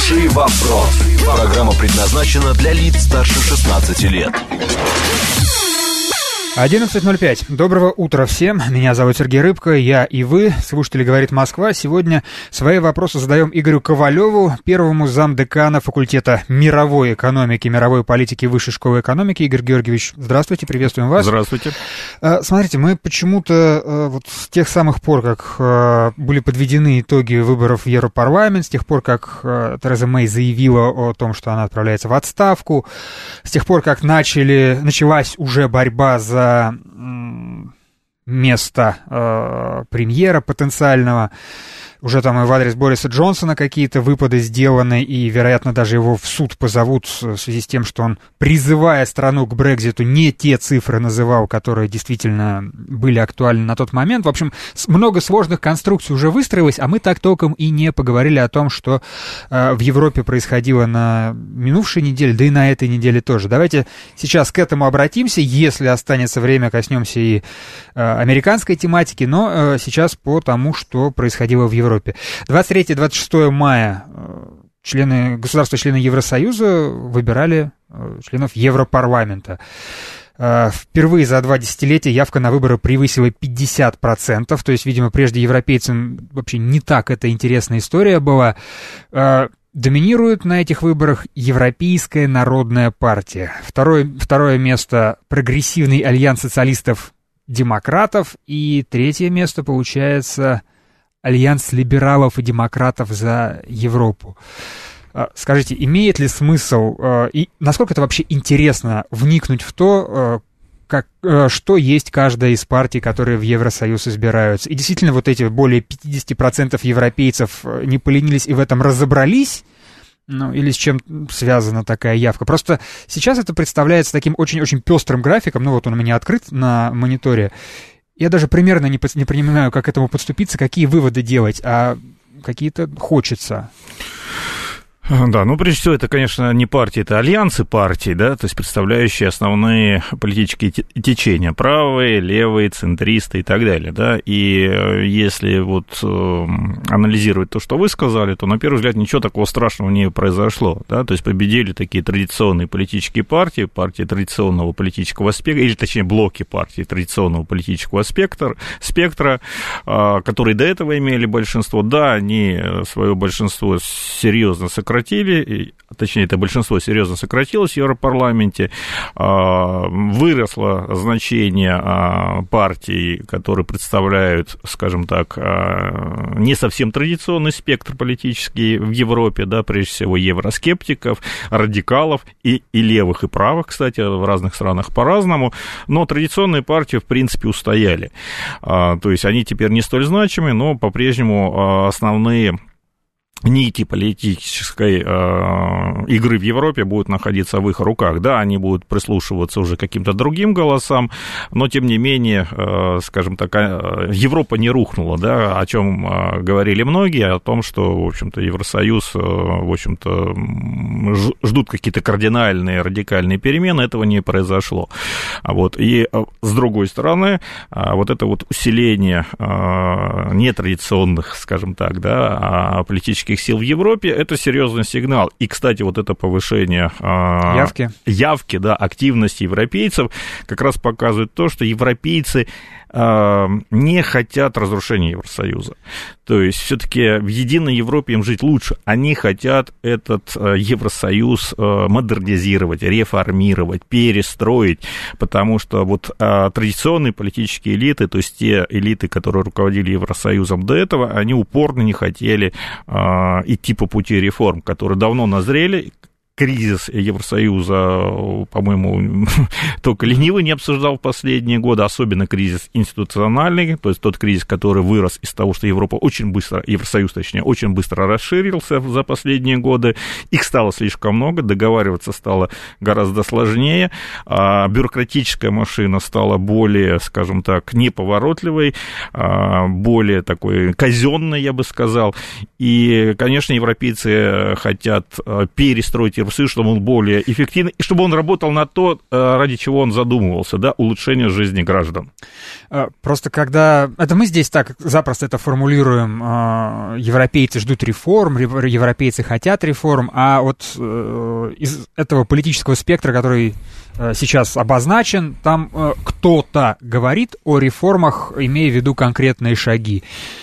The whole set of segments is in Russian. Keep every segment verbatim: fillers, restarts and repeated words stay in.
Хороший вопрос. Программа предназначена для лиц старше шестнадцати лет. одиннадцать ноль пять. Доброго утра всем. Меня зовут Сергей Рыбко. Я и вы, слушатели «Говорит Москва». Сегодня свои вопросы задаем Игорю Ковалеву, первому замдекана факультета мировой экономики, мировой политики Высшей школы экономики. Игорь Георгиевич, здравствуйте, приветствуем вас. Здравствуйте. Смотрите, мы почему-то вот с тех самых пор, как были подведены итоги выборов в Европарламент, с тех пор, как Тереза Мэй заявила о том, что она отправляется в отставку, с тех пор, как начали, началась уже борьба за место э, премьера потенциального, уже там и в адрес Бориса Джонсона какие-то выпады сделаны, и, вероятно, даже его в суд позовут в связи с тем, что он, призывая страну к Брекситу, не те цифры называл, которые действительно были актуальны на тот момент. В общем, много сложных конструкций уже выстроилось, а мы так толком и не поговорили о том, что э, в Европе происходило на минувшей неделе, да и на этой неделе тоже. Давайте сейчас к этому обратимся, если останется время, коснемся и э, американской тематики, но э, сейчас по тому, что происходило в Европе. Европе. двадцать третьего — двадцать шестого мая члены, государства-члены Евросоюза выбирали членов Европарламента. Впервые за два десятилетия явка на выборы превысила пятьдесят процентов, то есть, видимо, прежде европейцам вообще не так эта интересная история была. Доминирует на этих выборах Европейская народная партия. Второе, второе место — Прогрессивный альянс социалистов-демократов. И третье место получается Альянс либералов и демократов за Европу. Скажите, имеет ли смысл и насколько это вообще интересно вникнуть в то, как, что есть каждая из партий, которые в Евросоюз избираются? И действительно вот эти более пятьдесят процентов европейцев не поленились и в этом разобрались? Ну, или с чем связана такая явка? Просто сейчас это представляется таким очень-очень пестрым графиком. Ну, вот он у меня открыт на мониторе. Я даже примерно не, не понимаю, как к этому подступиться, какие выводы делать, а какие-то хочется. Да, ну, прежде всего, это, конечно, не партии, это альянсы партий, да, то есть представляющие основные политические течения, правые, левые, центристы и так далее, да, и если вот анализировать то, что вы сказали, то, на первый взгляд, ничего такого страшного не произошло, да, то есть победили такие традиционные политические партии, партии традиционного политического спектра, или, точнее, блоки партий традиционного политического спектра, спектра, которые до этого имели большинство, да, они свое большинство серьезно сократили, точнее, это большинство серьезно сократилось в Европарламенте, выросло значение партий, которые представляют, скажем так, не совсем традиционный спектр политический в Европе, да, прежде всего евроскептиков, радикалов и, и левых, и правых, кстати, в разных странах по-разному, но традиционные партии, в принципе, устояли. То есть они теперь не столь значимы, но по-прежнему основные нити политической э, игры в Европе будут находиться в их руках. Да, они будут прислушиваться уже к каким-то другим голосам, но, тем не менее, э, скажем так, э, Европа не рухнула, да, о чем э, говорили многие, о том, что, в общем-то, Евросоюз, э, в общем-то, ждут какие-то кардинальные, радикальные перемены, этого не произошло. Вот. И, э, с другой стороны, э, вот это вот усиление э, нетрадиционных, скажем так, да, политических сил в Европе, это серьезный сигнал. И, кстати, вот это повышение э, явки. явки, да, активности европейцев как раз показывает то, что европейцы э, не хотят разрушения Евросоюза. То есть все-таки в единой Европе им жить лучше. Они хотят этот э, Евросоюз э, модернизировать, реформировать, перестроить, потому что вот э, традиционные политические элиты, то есть те элиты, которые руководили Евросоюзом до этого, они упорно не хотели э, идти по пути реформ, которые давно назрели. Кризис Евросоюза, по-моему, только ленивый не обсуждал в последние годы, особенно кризис институциональный, то есть тот кризис, который вырос из того, что Европа очень быстро, Евросоюз, точнее, очень быстро расширился за последние годы, их стало слишком много, договариваться стало гораздо сложнее, а бюрократическая машина стала более, скажем так, неповоротливой, более такой казенной, я бы сказал, и, конечно, европейцы хотят перестроить Евросоюз Евросоюз, чтобы он более эффективный, и чтобы он работал на то, ради чего он задумывался, да, улучшение жизни граждан. Просто когда... Это мы здесь так запросто это формулируем, европейцы ждут реформ, европейцы хотят реформ, а вот из этого политического спектра, который сейчас обозначен, там кто-то говорит о реформах, имея в виду конкретные шаги.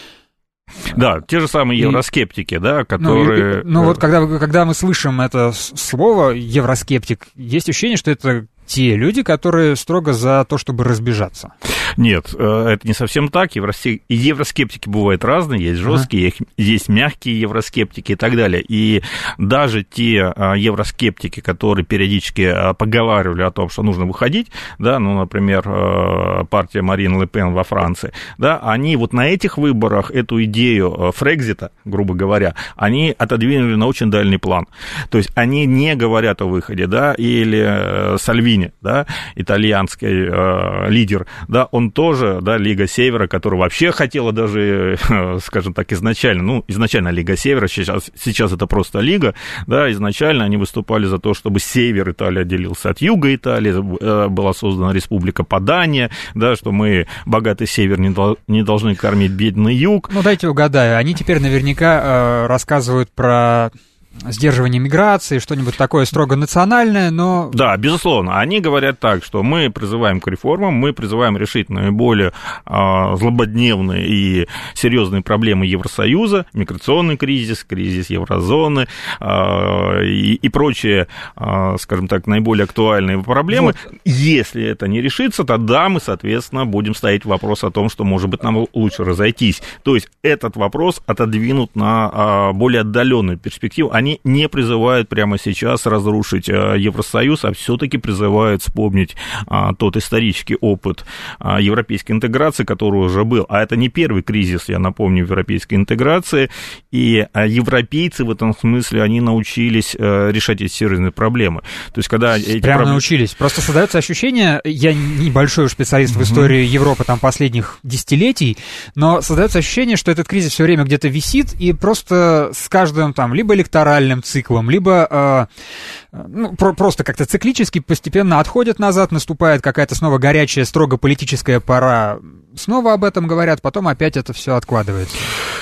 Да, те же самые евроскептики, и, да, которые... Ну, и, ну вот когда, когда мы слышим это слово «евроскептик», есть ощущение, что это те люди, которые строго за то, чтобы разбежаться. Нет, это не совсем так. Евроскептики бывают разные, есть жесткие, ага. есть мягкие евроскептики и так далее. И даже те евроскептики, которые периодически поговаривали о том, что нужно выходить, да, ну, например, партия Марин Ле Пен во Франции, да, они вот на этих выборах эту идею Фрексита, грубо говоря, они отодвинули на очень дальний план. То есть они не говорят о выходе, да, или Сальвини, да, итальянский э, лидер, да, он тоже, да, Лига Севера, которая вообще хотела даже, э, скажем так, изначально, ну, изначально Лига Севера, сейчас, сейчас это просто Лига, да, изначально они выступали за то, чтобы север Италии отделился от юга Италии, э, была создана республика Падания, да, что мы, богатый север, не, дол- не должны кормить бедный юг. Ну, дайте угадаю, они теперь наверняка э, рассказывают про... сдерживание миграции, что-нибудь такое строго национальное, но... Да, безусловно. Они говорят так, что мы призываем к реформам, мы призываем решить наиболее а, злободневные и серьезные проблемы Евросоюза, миграционный кризис, кризис еврозоны а, и, и прочие, а, скажем так, наиболее актуальные проблемы. Вот. Если это не решится, тогда мы, соответственно, будем ставить вопрос о том, что, может быть, нам лучше разойтись. То есть этот вопрос отодвинут на а, более отдаленную перспективу. Они Они не призывают прямо сейчас разрушить Евросоюз, а все-таки призывают вспомнить а, тот исторический опыт а, европейской интеграции, который уже был. А это не первый кризис, я напомню, европейской интеграции. И а, европейцы в этом смысле, они научились а, решать эти серьезные проблемы. То есть, когда эти Прямо проблемы... научились. Просто создается ощущение, я небольшой специалист в истории mm-hmm. Европы там, последних десятилетий, но создается ощущение, что этот кризис все время где-то висит, и просто с каждым там либо электоральным циклом, либо э, ну, про- просто как-то циклически постепенно отходят назад, наступает какая-то снова горячая, строго политическая пора, снова об этом говорят, потом опять это все откладывается.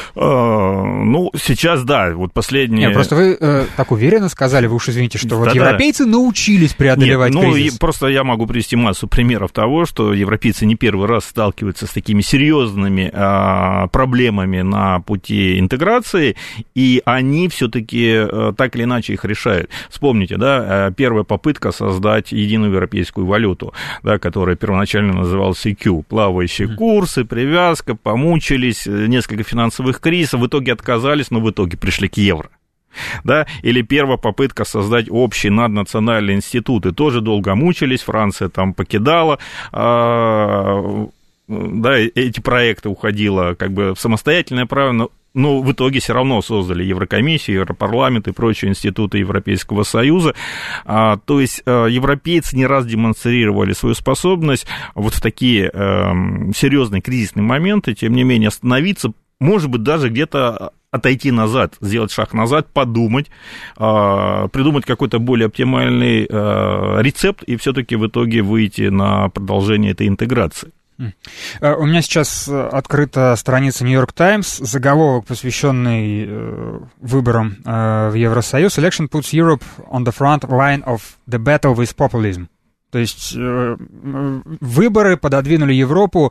Ну, сейчас, да, вот последние... Нет, просто вы э, так уверенно сказали, вы уж извините, что вот да, европейцы да. научились преодолевать Нет, кризис. Ну, просто я могу привести массу примеров того, что европейцы не первый раз сталкиваются с такими серьезными а, проблемами на пути интеграции, и они все-таки а, так или иначе их решают. Вспомните, да, первая попытка создать единую европейскую валюту, да, которая первоначально называлась и кью, плавающие mm-hmm. курсы, привязка, помучились, несколько финансовых кризисов, в итоге отказались, но в итоге пришли к евро. Да? Или первая попытка создать общие наднациональные институты, тоже долго мучились, Франция там покидала, а, да, эти проекты уходило как бы в самостоятельное право, но но в итоге все равно создали Еврокомиссию, Европарламент и прочие институты Европейского Союза. А, то есть а, европейцы не раз демонстрировали свою способность вот в такие а, серьезные кризисные моменты, тем не менее, остановиться, может быть, даже где-то отойти назад, сделать шаг назад, подумать, а, придумать какой-то более оптимальный а, рецепт и все-таки в итоге выйти на продолжение этой интеграции. У меня сейчас открыта страница Нью-Йорк Таймс, заголовок, посвященный выборам в Евросоюз. Election puts Europe on the front line of the battle with populism. То есть выборы пододвинули Европу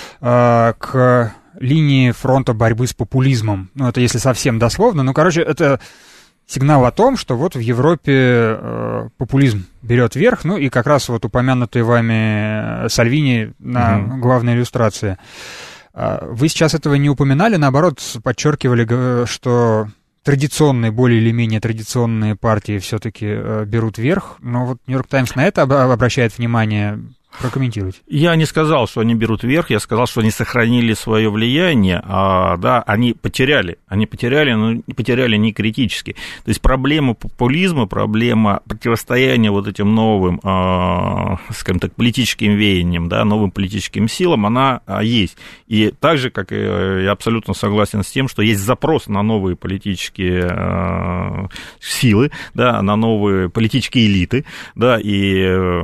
к линии фронта борьбы с популизмом. Ну, это если совсем дословно. Ну, короче, это сигнал о том, что вот в Европе э, популизм берет верх, ну и как раз вот упомянутый вами Сальвини на mm-hmm. главной иллюстрации. Вы сейчас этого не упоминали, наоборот, подчеркивали, что традиционные, более или менее традиционные партии все-таки э, берут верх, но вот Нью-Йорк Таймс на это об- обращает внимание. Прокомментируйте. Я не сказал, что они берут верх, я сказал, что они сохранили свое влияние, а, да, они потеряли, они потеряли, но потеряли не критически. То есть проблема популизма, проблема противостояния вот этим новым, а, скажем так, политическим веяниям, да, новым политическим силам, она а, есть. И так же, как и я абсолютно согласен с тем, что есть запрос на новые политические а, силы, да, на новые политические элиты, да, и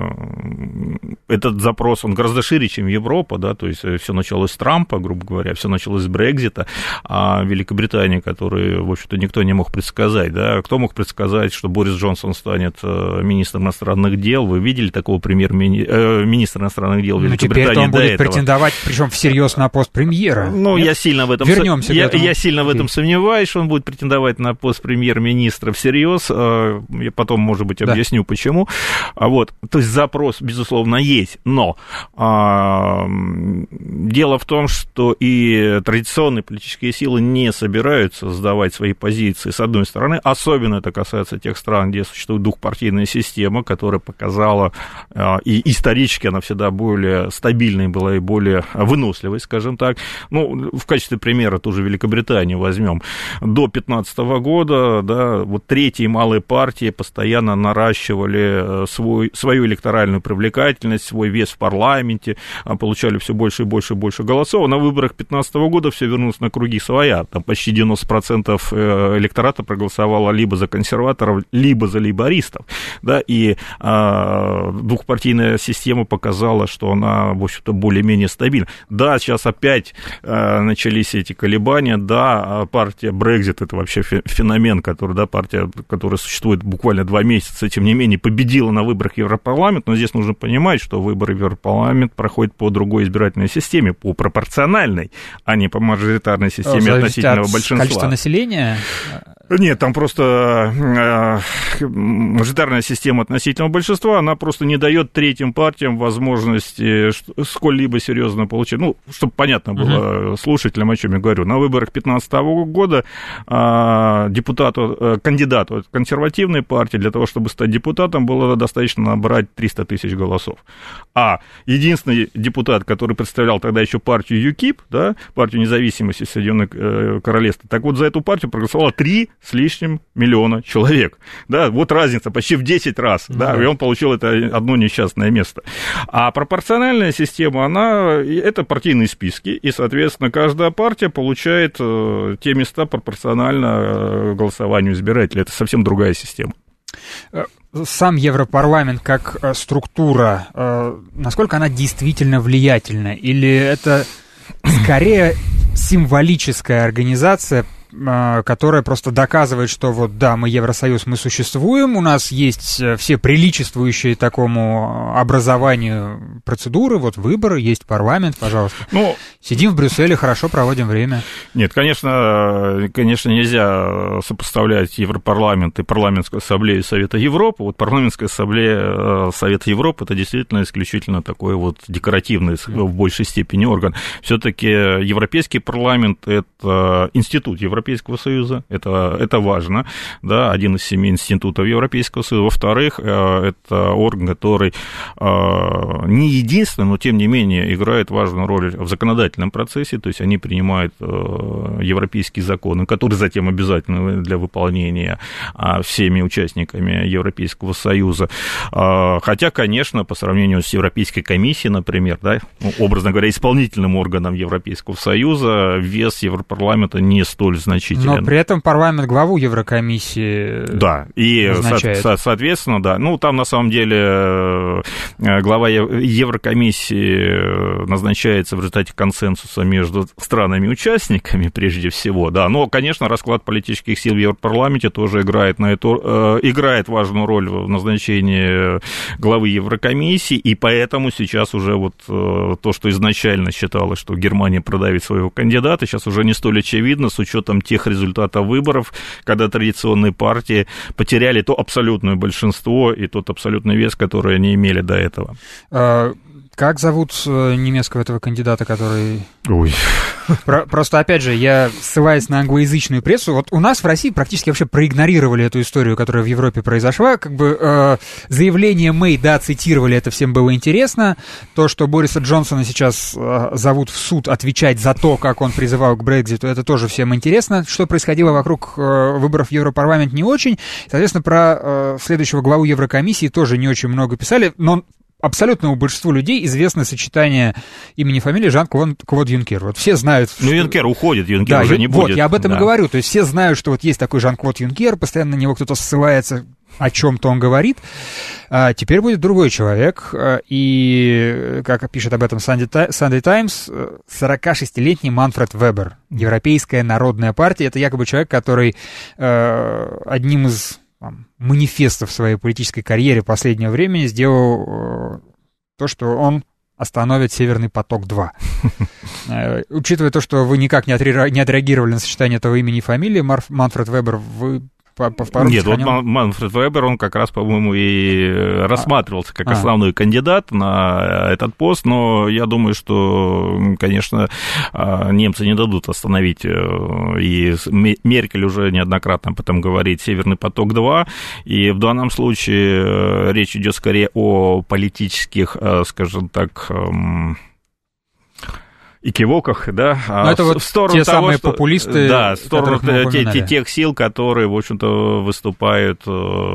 это этот запрос, он гораздо шире, чем Европа, да, то есть все началось с Трампа, грубо говоря, все началось с Брексита, а Великобритания, которую, в общем-то, никто не мог предсказать, да, кто мог предсказать, что Борис Джонсон станет министром иностранных дел, вы видели такого премьер-министра иностранных дел Великобритании до этого? Ну, теперь он будет претендовать, причем всерьез на пост премьера. Ну, я сильно в этом... Вернемся я, к этому. Я сильно в этом сомневаюсь, что он будет претендовать на пост премьер-министра всерьез, я потом, может быть, объясню, да. почему, а вот, то есть запрос, безусловно, есть. Но а, дело в том, что и традиционные политические силы не собираются сдавать свои позиции, с одной стороны, особенно это касается тех стран, где существует двухпартийная система, которая показала, а, и исторически она всегда более стабильной была и более выносливой, скажем так. Ну, в качестве примера ту же Великобританию возьмем. До две тысячи пятнадцатого года, да, вот третьи малые партии постоянно наращивали свой, свою электоральную привлекательность, свой вес в парламенте, получали все больше и больше и больше голосов. А на выборах две тысячи пятнадцатого года все вернулось на круги своя. Там почти девяносто процентов электората проголосовало либо за консерваторов, либо за лейбористов. Да, и а, двухпартийная система показала, что она, в общем-то, более-менее стабильна. Да, сейчас опять а, начались эти колебания. Да, партия Brexit — это вообще феномен, который, да, партия, которая существует буквально два месяца, тем не менее, победила на выборах в Европарламент. Но здесь нужно понимать, что выборы в Европарламент проходят по другой избирательной системе, по пропорциональной, а не по мажоритарной системе Зависит относительного от большинства. Количество населения? Нет, там просто э, мажоритарная система относительного большинства, она просто не дает третьим партиям возможности сколь-либо серьезно получить. Ну, чтобы понятно было uh-huh. слушателям, о чем я говорю. На выборах две тысячи пятнадцатого года э, депутату, э, кандидату от консервативной партии для того, чтобы стать депутатом, было достаточно набрать триста тысяч голосов. А единственный депутат, который представлял тогда еще партию ЮКИП, да, партию независимости Соединенных Королевств, так вот за эту партию проголосовало три с лишним миллиона человек. Да, вот разница почти в десять раз, mm-hmm. да, и он получил это одно несчастное место. А пропорциональная система, она, это партийные списки, и, соответственно, каждая партия получает э, те места пропорционально голосованию избирателей. Это совсем другая система. Сам Европарламент как структура, э, насколько она действительно влиятельна? Или это скорее символическая организация, которая просто доказывает, что вот да, мы Евросоюз, мы существуем, у нас есть все приличествующие такому образованию процедуры, вот выборы, есть парламент, пожалуйста. Ну, сидим в Брюсселе, хорошо проводим время. Нет, конечно, конечно, нельзя сопоставлять Европарламент и парламентскую ассамблею Совета Европы. Вот парламентская ассамблея Совета Европы — это действительно исключительно такой вот декоративный в большей степени орган. Все-таки Европейский парламент — это институт Европейского Европейского Союза, это, это важно, да, один из семи институтов Европейского Союза. Во-вторых, это орган, который не единственный, но тем не менее играет важную роль в законодательном процессе, то есть они принимают европейские законы, которые затем обязательны для выполнения всеми участниками Европейского Союза. Хотя, конечно, по сравнению с Европейской комиссией, например, да, ну, образно говоря, исполнительным органом Европейского Союза, вес Европарламента не столь значителен. Но при этом парламент главу Еврокомиссии да, и назначает. Со- соответственно, да. Ну, там на самом деле глава Еврокомиссии назначается в результате консенсуса между странами-участниками, прежде всего, да. Но, конечно, расклад политических сил в Европарламенте тоже играет, на эту, э, играет важную роль в назначении главы Еврокомиссии, и поэтому сейчас уже вот э, то, что изначально считалось, что Германия продавит своего кандидата, сейчас уже не столь очевидно, с учетом тех результатов выборов, когда традиционные партии потеряли то абсолютное большинство и тот абсолютный вес, который они имели до этого. А, как зовут немецкого этого кандидата, который... Ой... Про, просто, опять же, я, ссылаясь на англоязычную прессу, вот у нас в России практически вообще проигнорировали эту историю, которая в Европе произошла. Как бы э, заявление Мэй, да, цитировали, это всем было интересно. То, что Бориса Джонсона сейчас э, зовут в суд отвечать за то, как он призывал к Брекситу, это тоже всем интересно. Что происходило вокруг э, выборов в Европарламент, не очень. Соответственно, про э, следующего главу Еврокомиссии тоже не очень много писали, но абсолютному большинству людей известно сочетание имени и фамилии Жан-Клод Юнкер. Вот все знают... Ну, что... Юнкер уходит, Юнкер да, уже ю... не вот, будет. Вот, я об этом да. и говорю. То есть все знают, что вот есть такой Жан-Клод Юнкер, постоянно на него кто-то ссылается, о чем-то он говорит. А теперь будет другой человек, и, как пишет об этом Sunday Times, сорокашестилетний Манфред Вебер, Европейская народная партия. Это якобы человек, который э, одним из там, манифестов в своей политической карьере последнего времени сделал э, то, что он остановит «Северный поток-два». Э, учитывая то, что вы никак не, отре- не отреагировали на сочетание этого имени и фамилии, Марф- Манфред Вебер, вы... По, по Нет, вот Манфред Вебер, он как раз, по-моему, и рассматривался как а. основной кандидат на этот пост, но я думаю, что, конечно, немцы не дадут остановить, и Меркель уже неоднократно об этом говорит, «Северный поток-два», и в данном случае речь идет скорее о политических, скажем так, экивоках, да, но это в вот сторону те того, самые что, популисты, да, в сторону те, те, тех сил, которые, в общем-то, выступают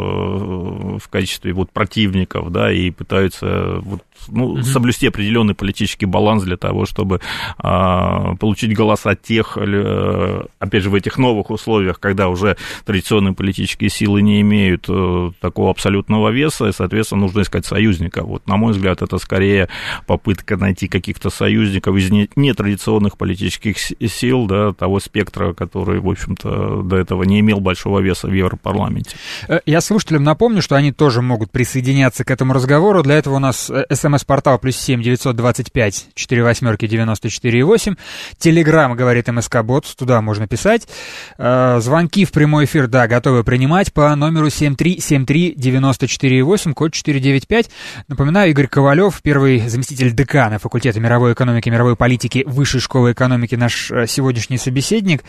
в качестве вот противников, да, и пытаются вот, ну, mm-hmm. соблюсти определенный политический баланс для того, чтобы а, получить голоса тех, опять же, в этих новых условиях, когда уже традиционные политические силы не имеют а, такого абсолютного веса, и, соответственно, нужно искать союзников. Вот, на мой взгляд, это скорее попытка найти каких-то союзников из нетрадиционных политических сил, да, того спектра, который, в общем-то, до этого не имел большого веса в Европарламенте. Я слушателям напомню, что они тоже могут присоединяться к этому разговору. Для этого у нас СМС-портал плюс семь девятьсот двадцать пять четыре восьмерки девяносто четыре восемь. Телеграм, говорит МСК-бот, туда можно писать. Звонки в прямой эфир, да, готовы принимать по номеру семь три семь три девяносто четыре восемь, код четыре девять пять. Напоминаю, Игорь Ковалев, первый заместитель декана факультета мировой экономики, мировой политики Высшей школы экономики, наш сегодняшний собеседник.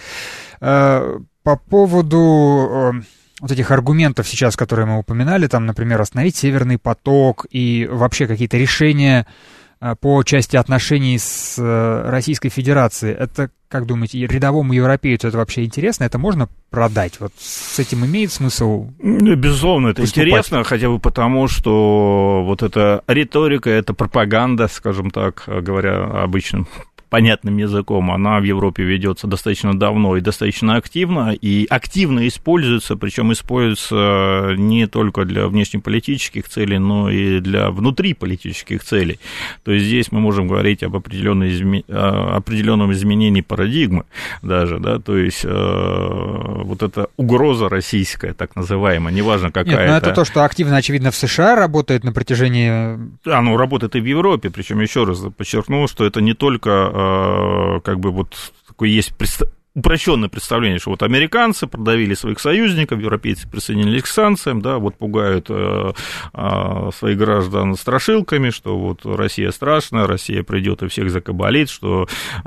По поводу вот этих аргументов сейчас, которые мы упоминали, там, например, остановить «Северный поток» и вообще какие-то решения по части отношений с Российской Федерацией, это, как думаете, рядовому европейцу это вообще интересно? Это можно продать? Вот с этим имеет смысл? Безусловно, это выступать? Интересно, хотя бы потому, что вот эта риторика, эта пропаганда, скажем так, говоря обычным понятным языком, она в Европе ведется достаточно давно и достаточно активно, и активно используется, причем используется не только для внешнеполитических целей, но и для внутриполитических целей. То есть здесь мы можем говорить об изме... определенном изменении парадигмы даже, да, то есть вот эта угроза российская, так называемая, неважно какая. Нет, но это то, что активно, очевидно, в США работает на протяжении... Оно работает и в Европе, причем еще раз подчеркну, что это не только как бы вот такое есть упрощенное представление, что вот американцы продавили своих союзников, европейцы присоединились к санкциям, да, вот пугают э, э, своих граждан страшилками, что вот Россия страшная, Россия придет и всех закабалит, что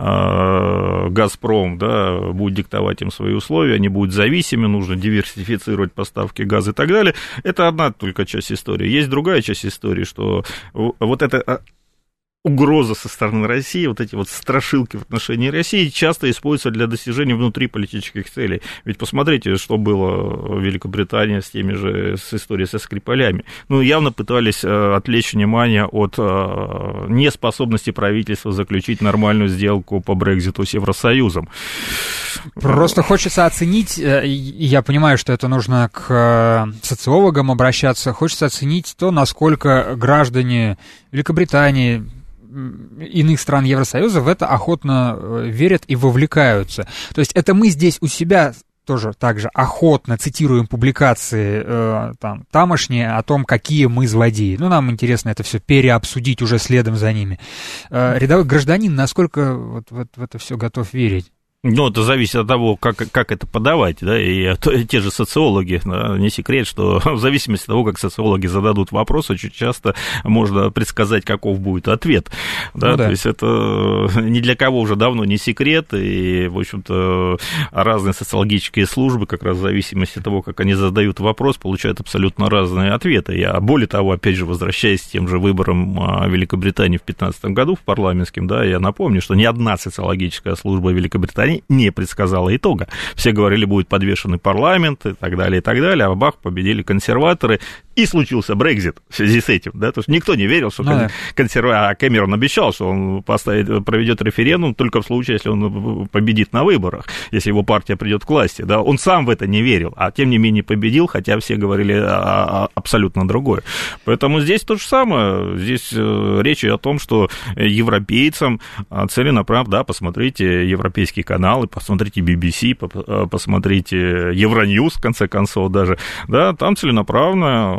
э, «Газпром», да, будет диктовать им свои условия, они будут зависимы, нужно диверсифицировать поставки газа и так далее. Это одна только часть истории. Есть другая часть истории, что вот это... угроза со стороны России, вот эти вот страшилки в отношении России часто используются для достижения внутриполитических целей. Ведь посмотрите, что было в Великобритании с теми же, с историей со Скрипалями. Ну, явно пытались отвлечь внимание от неспособности правительства заключить нормальную сделку по Брекситу с Евросоюзом. Просто хочется оценить, я понимаю, что это нужно к социологам обращаться, хочется оценить то, насколько граждане Великобритании, иных стран Евросоюза в это охотно верят и вовлекаются. То есть это мы здесь у себя тоже также охотно цитируем публикации э, там, тамошние о том, какие мы злодеи. Ну, нам интересно это все переобсудить уже следом за ними. Э, рядовой гражданин насколько вот, вот в это все готов верить? Ну, это зависит от того, как, как это подавать, да, и те же социологи, да, не секрет, что в зависимости от того, как социологи зададут вопрос, очень часто можно предсказать, каков будет ответ, да, ну, да. То есть это ни для кого уже давно не секрет, и, в общем-то, разные социологические службы, как раз в зависимости от того, как они задают вопрос, получают абсолютно разные ответы. Я, более того, опять же, возвращаясь к тем же выборам Великобритании в две тысячи пятнадцатом году, в парламентским, да, я напомню, что ни одна социологическая служба Великобритании не предсказала итога. Все говорили, будет подвешенный парламент и так далее, и так далее, а бах, победили консерваторы, и случился Брексит в связи с этим, да, то есть никто не верил, что ну, кон- да. консерва... а Кэмерон обещал, что он поставит, проведет референдум только в случае, если он победит на выборах, если его партия придет к власти, да, он сам в это не верил, а тем не менее победил, хотя все говорили а, а, абсолютно другое. Поэтому здесь то же самое, здесь э, речь о том, что европейцам целенаправленно, да, посмотрите европейские каналы, посмотрите би би си, посмотрите Евроньюз, в конце концов, даже, да, там целенаправленно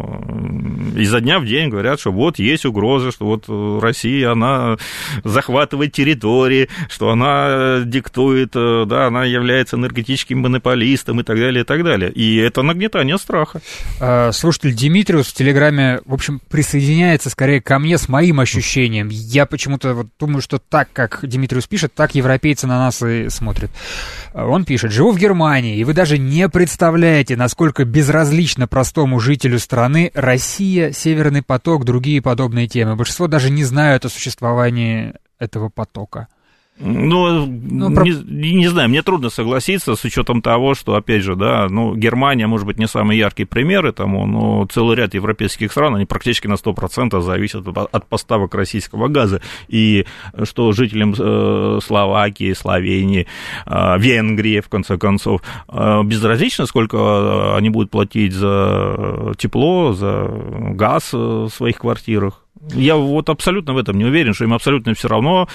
изо дня в день говорят, что вот есть угроза, что вот Россия, она захватывает территории, что она диктует, да, она является энергетическим монополистом и так далее, и так далее. И это нагнетание страха. Слушатель Димитриус в Телеграме, в общем, присоединяется скорее ко мне с моим ощущением. Я почему-то вот думаю, что так, как Димитриус пишет, так европейцы на нас и смотрят. Он пишет: «Живу в Германии, и вы даже не представляете, насколько безразлично простому жителю страны Россия, Северный поток, другие подобные темы. Большинство даже не знают о существовании этого потока». Ну, ну не, про... не знаю, мне трудно согласиться с учетом того, что, опять же, да, ну, Германия, может быть, не самый яркий пример этому, но целый ряд европейских стран, они практически на сто процентов зависят от поставок российского газа, и что жителям э, Словакии, Словении, э, Венгрии, в конце концов, э, безразлично, сколько они будут платить за тепло, за газ в своих квартирах. Я вот абсолютно в этом не уверен, что им абсолютно все равно.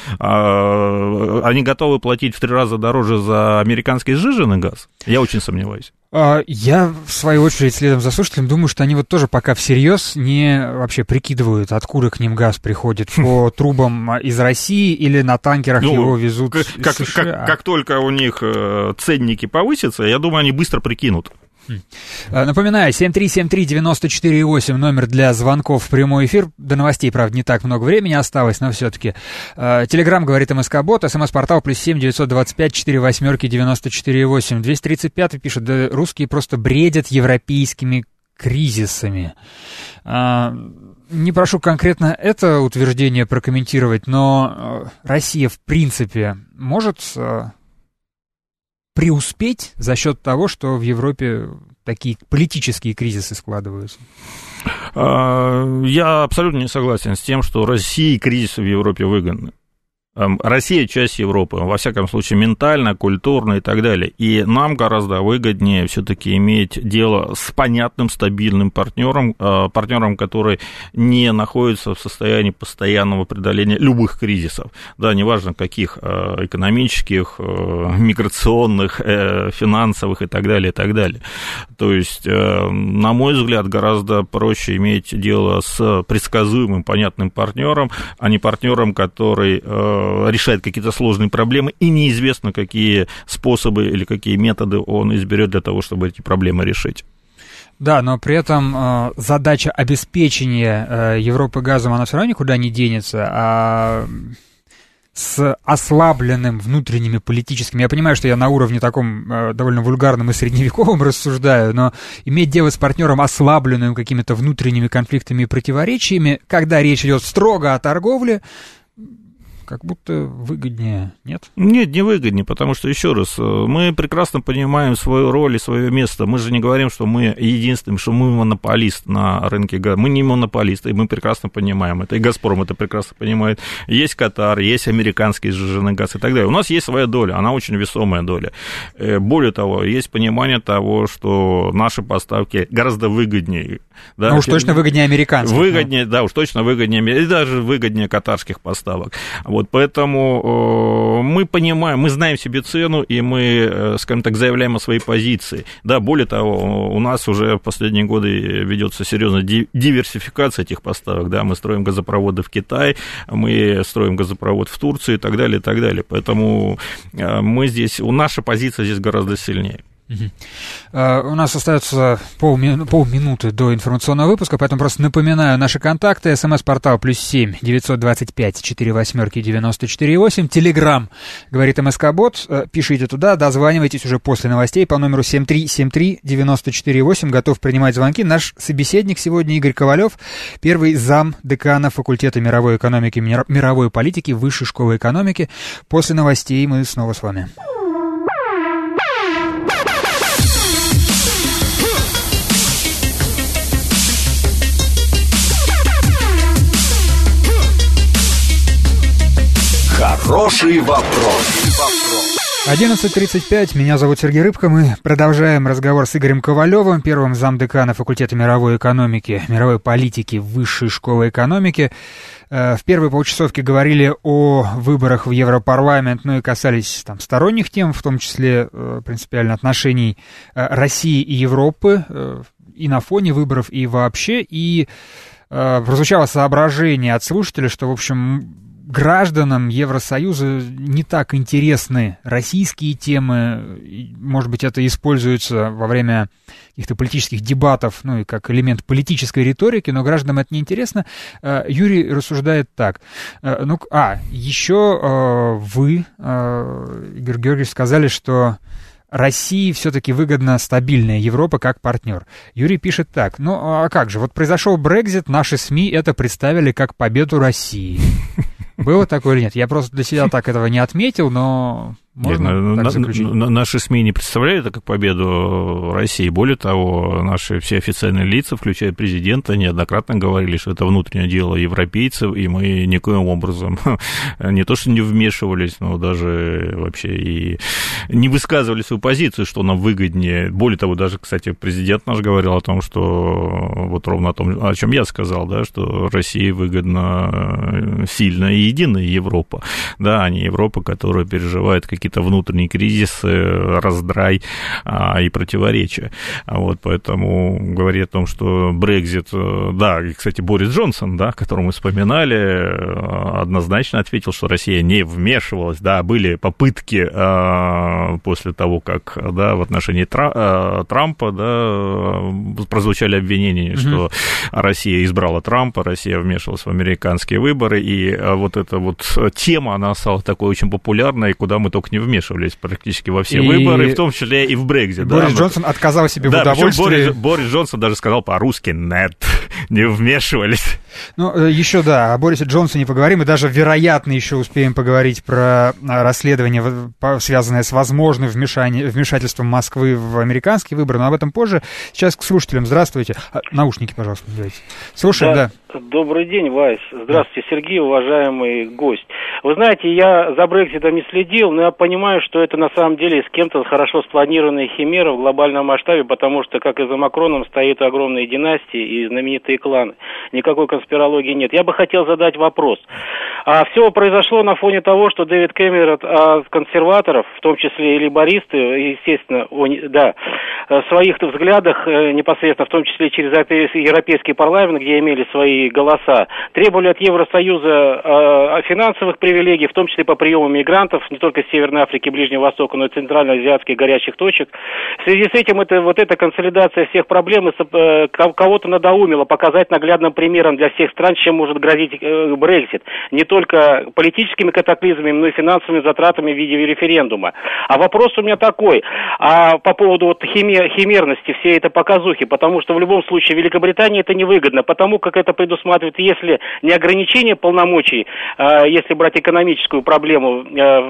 А, они готовы платить в три раза дороже за американский сжиженный газ. Я очень сомневаюсь. Я, в свою очередь, следом за слушателем, думаю, что они вот тоже пока всерьез не вообще прикидывают, откуда к ним газ приходит, по трубам из России или на танкерах ну, его везут как, из США. Как, как только у них ценники повысятся, я думаю, они быстро прикинут. Напоминаю, семь три семь три девять четыре восемь, номер для звонков в прямой эфир. До новостей, правда, не так много времени осталось, но все-таки. Телеграм говорит МСК-бот, СМС-портал плюс семь девятьсот двадцать пять четыре восьмерки девяносто четыре восемь. двести тридцать пятый пишет: да русские просто бредят европейскими кризисами. Не прошу конкретно это утверждение прокомментировать, но Россия, в принципе, может преуспеть за счет того, что в Европе такие политические кризисы складываются? Я абсолютно не согласен с тем, что России кризисы в Европе выгодны. Россия часть Европы, во всяком случае, ментально, культурно и так далее. И нам гораздо выгоднее все-таки иметь дело с понятным, стабильным партнером, партнером, который не находится в состоянии постоянного преодоления любых кризисов. Да, неважно каких, экономических, миграционных, финансовых и так далее, и так далее. То есть, на мой взгляд, гораздо проще иметь дело с предсказуемым, понятным партнером, а не партнером, который решает какие-то сложные проблемы, и неизвестно, какие способы или какие методы он изберет для того, чтобы эти проблемы решить. Да, но при этом э, задача обеспечения э, Европы газом, она все равно никуда не денется, а с ослабленным внутренними политическими... Я понимаю, что я на уровне таком э, довольно вульгарном и средневековом рассуждаю, но иметь дело с партнером, ослабленным какими-то внутренними конфликтами и противоречиями, когда речь идет строго о торговле, как будто выгоднее, нет? Нет, не выгоднее, потому что, еще раз, мы прекрасно понимаем свою роль и свое место. Мы же не говорим, что мы единственные, что мы монополист на рынке газа. Мы не монополисты, и мы прекрасно понимаем это. И «Газпром» это прекрасно понимает. Есть Катар, есть американский сжиженный газ и так далее. У нас есть своя доля, она очень весомая доля. Более того, есть понимание того, что наши поставки гораздо выгоднее. Да? Ну уж точно выгоднее американских. Выгоднее, да, уж точно выгоднее, и даже выгоднее катарских поставок. Вот, поэтому мы понимаем, мы знаем себе цену, и мы, скажем так, заявляем о своей позиции. Да, более того, у нас уже в последние годы ведется серьезная диверсификация этих поставок, да, мы строим газопроводы в Китай, мы строим газопровод в Турции и так далее, и так далее. Поэтому мы здесь, наша позиция здесь гораздо сильнее. Uh-huh. Uh, у нас остается полмину- полминуты до информационного выпуска, поэтому просто напоминаю наши контакты. СМС-портал плюс семь девятьсот двадцать пять четыре восьмерки девяносто четыре восемь. Телеграм, говорит МСК-бот. Uh, пишите туда, дозванивайтесь уже после новостей по номеру семь три семь три девяносто четыре восемь. Готов принимать звонки. Наш собеседник сегодня Игорь Ковалев, первый зам декана факультета мировой экономики, мировой политики Высшей школы экономики. После новостей мы снова с вами. Хороший вопрос. одиннадцать тридцать пять, меня зовут Сергей Рыбко, мы продолжаем разговор с Игорем Ковалевым, первым замдекана факультета мировой экономики, мировой политики Высшей школы экономики. В первой полчасовке говорили о выборах в Европарламент, ну и касались там сторонних тем, в том числе принципиально отношений России и Европы, и на фоне выборов, и вообще, и прозвучало соображение от слушателя, что, в общем, гражданам Евросоюза не так интересны российские темы, может быть, это используется во время каких-то политических дебатов, ну и как элемент политической риторики, но гражданам это не интересно. Юрий рассуждает так. Ну, а, еще вы, Игорь Георгиевич, сказали, что России все-таки выгодна стабильная Европа как партнер. Юрий пишет так. Ну, а как же, вот произошел Брексит, наши СМИ это представили как победу России. Было такое или нет? Я просто для себя так этого не отметил, но можно нет, так на, заключить? На, наши СМИ не представляют это как победу России. Более того, наши все официальные лица, включая президента, неоднократно говорили, что это внутреннее дело европейцев, и мы никоим образом не то что не вмешивались, но даже вообще и не высказывали свою позицию, что нам выгоднее. Более того, даже, кстати, президент наш говорил о том, что вот ровно о том, о чем я сказал, да, что России выгодна сильная и единая Европа, да, а не Европа, которая переживает какие-то внутренние кризисы, раздрай а, и противоречия. Вот, поэтому говорить о том, что Брексит, да, и, кстати, Борис Джонсон, да, которого мы вспоминали, однозначно ответил, что Россия не вмешивалась, да, были попытки а, после того, как, да, в отношении Тра- Трампа, да, прозвучали обвинения, mm-hmm. что Россия избрала Трампа, Россия вмешивалась в американские выборы, и вот эта вот тема, она стала такой очень популярной, куда мы только не вмешивались практически во все и... выборы, в том числе и в Брексит. Борис да, Джонсон мы... отказал себе да, в удовольствии. Борис, Борис Джонсон даже сказал по-русски «нет», не вмешивались. Ну, еще, да, о Борисе Джонсоне поговорим, и даже, вероятно, еще успеем поговорить про расследование, связанное с возможным вмешательством Москвы в американские выборы, но об этом позже. Сейчас к слушателям. Здравствуйте. Наушники, пожалуйста, надевайте. Слушаем, да. да. Добрый день, Вайс. Здравствуйте, Сергей, уважаемый гость. Вы знаете, я за Брекситом не следил, но я понимаю, что это на самом деле с кем-то хорошо спланированная химера в глобальном масштабе, потому что, как и за Макроном, стоят огромные династии и знаменитые кланы. Никакой конспирологии нет. Я бы хотел задать вопрос. А все произошло на фоне того, что Дэвид Кэмерон от консерваторов, в том числе и лейбористы, естественно, он, да, в своих взглядах, непосредственно, в том числе через Европейский парламент, где имели свои голоса, требовали от Евросоюза финансовых привилегий, в том числе по приему мигрантов, не только с Северной Африки, Ближнего Востока, но и центральноазиатских горячих точек. В связи с этим это, вот эта консолидация всех проблем кого-то надоумила показать наглядным примером для всех стран, чем может грозить Брексит. Не только политическими катаклизмами, но и финансовыми затратами в виде референдума. А вопрос у меня такой, а по поводу вот химер, химерности всей этой показухи, потому что в любом случае Великобритании это невыгодно, потому как это предусматривает, если не ограничение полномочий, если брать экономическую проблему